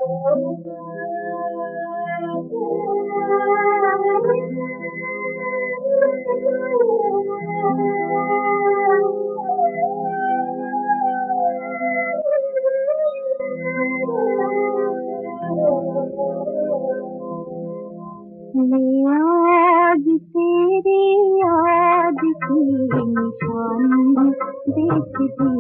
आज तेरी याद की निशानी देख दी,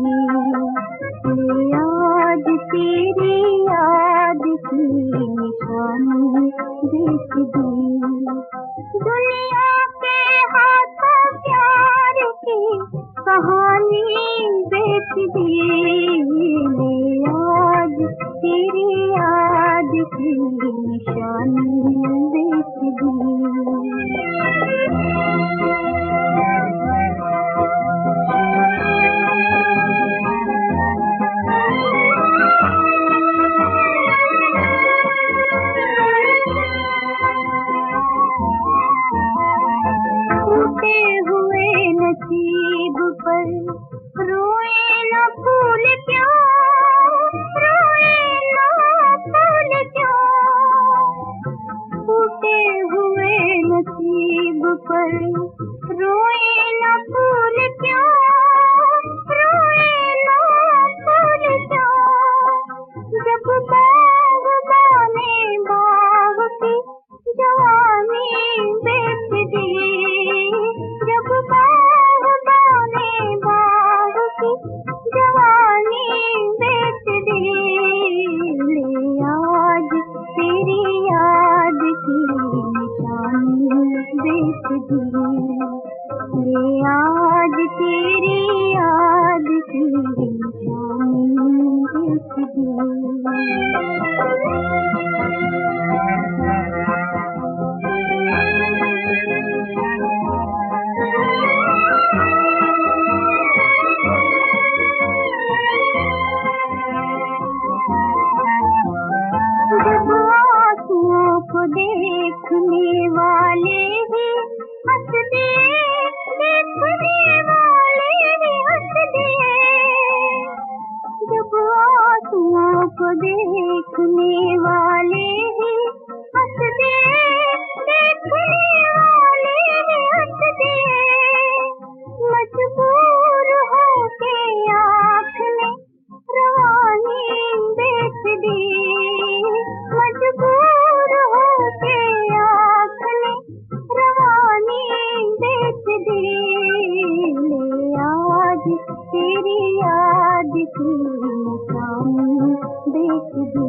आज तेरी याद की निशानी देख दी। दुनिया के हाथों प्यार की कहानी बेच दी, आज तेरी याद की निशानी देख दी। टूटे हुए नसीब पर रोए न फूल क्यों, रोए न फूल क्यों। टूटे हुए नसीब पर रोए न फूल क्यों, रोए न फूल क्यों। जब बाग़बाने बाग़ की जवानी बेच दी, जब बाग़बाने बाग़ की जवानी बेच दी, आज तेरी याद की निशानी बेच दी, आज तेरी याद की निशानी बेच दी। जब आंसुओं को देखने वाले ही हंस दिए, देखने वाले ही हंस दिए। जब आंसुओं को देखने वाले ही हंस दिए, देखने वाले ही हंस दिए। मजबूर होके आँख ने रवानी बेच दी, मजबूर होके आँख ने रवानी बेच दी, आज तेरी याद की निशानी बेच दी।